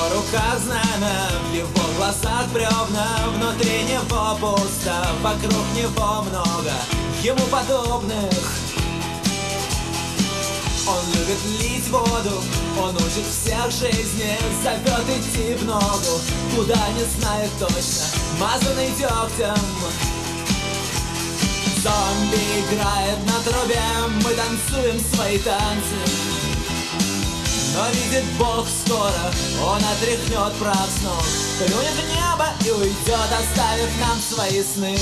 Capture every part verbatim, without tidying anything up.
руках знамя, в его глазах бревна, внутри него пусто, вокруг него много ему подобных. Он любит лить воду, он учит всех жизни, зовет идти в ногу, куда не знает точно, мазанный дегтем. Зомби играет на трубе, мы танцуем свои танцы. Но видит Бог скоро, он отряхнет прах с ног, плюнет в небо и уйдет, оставив нам свои сны.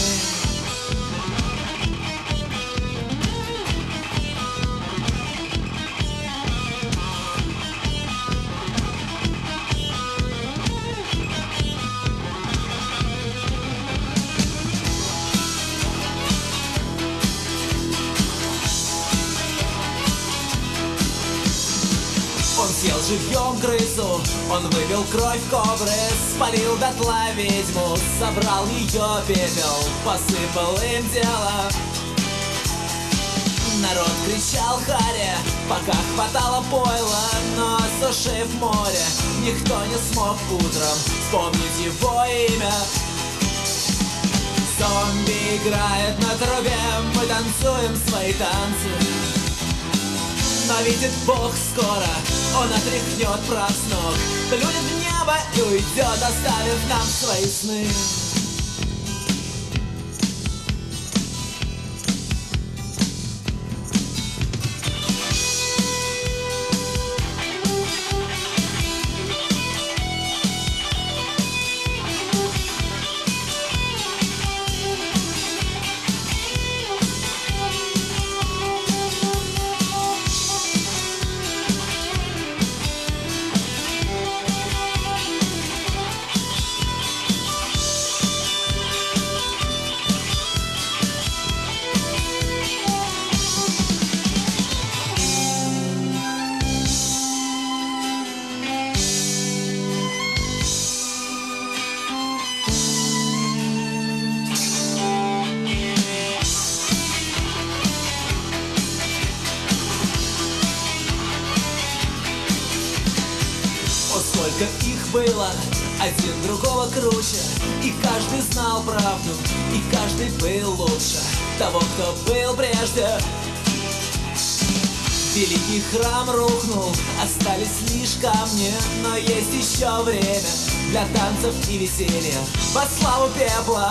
Он съел живьем крысу, он вывел кровь кобры, спалил дотла ведьму, собрал ее пепел, посыпал им тело. Народ кричал харе, пока хватало пойла, но осушив море, никто не смог утром вспомнить его имя. Зомби играет на трубе, мы танцуем свои танцы. Но видит Бог скоро, он отряхнет прах с ног, плюнет в небо и уйдет, оставив нам свои сны. Сколько их было, один другого круче, и каждый знал правду, и каждый был лучше того, кто был прежде. Великий храм рухнул, остались лишь камни, но есть еще время для танцев и веселья во славу пепла.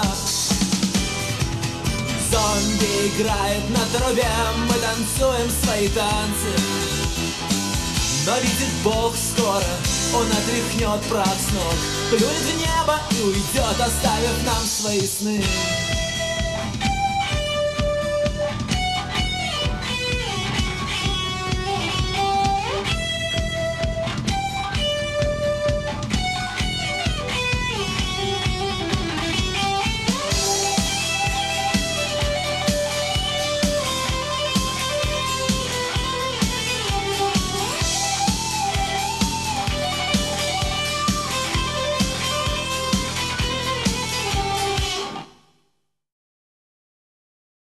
Зомби играет на трубе, мы танцуем свои танцы. Но видит Бог скоро, он отряхнет прах с ног, плюнет в небо и уйдет, оставив нам свои сны.